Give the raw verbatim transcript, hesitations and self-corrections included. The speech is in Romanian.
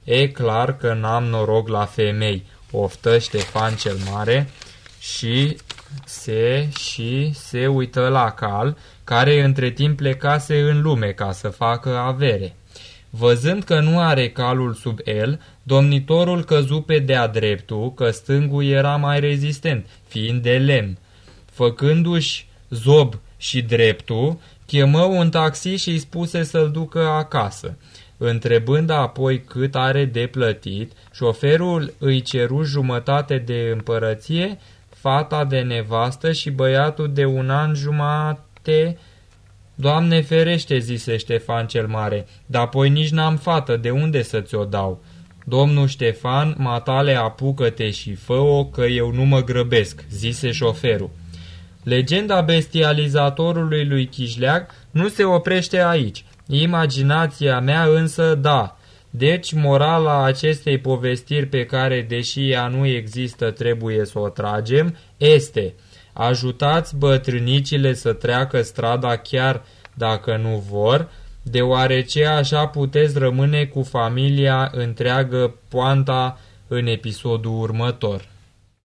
E clar că n-am noroc la femei, oftă Ștefan cel Mare și se și se uită la Cal, care între timp plecase în lume ca să facă avere. Văzând că nu are calul sub el, domnitorul căzu pe de-a dreptul, că stângul era mai rezistent, fiind de lemn. Făcându-și zob și dreptul, chemă un taxi și îi spuse să-l ducă acasă. Întrebând apoi cât are de plătit, șoferul îi ceru jumătate de împărăție, fata de nevastă și băiatul de un an jumate. Doamne ferește, zise Ștefan cel Mare, dar apoi nici n-am fată, de unde să ți-o dau? Domnul Ștefan, matale, apucă-te și fă-o, că eu nu mă grăbesc, zise șoferul. Legenda bestializatorului lui Chișleac nu se oprește aici. Imaginația mea însă da. Deci morala acestei povestiri, pe care, deși ea nu există, trebuie să o tragem, este: ajutați bătrânicile să treacă strada chiar dacă nu vor, deoarece așa puteți rămâne cu familia întreagă. Poanta în episodul următor.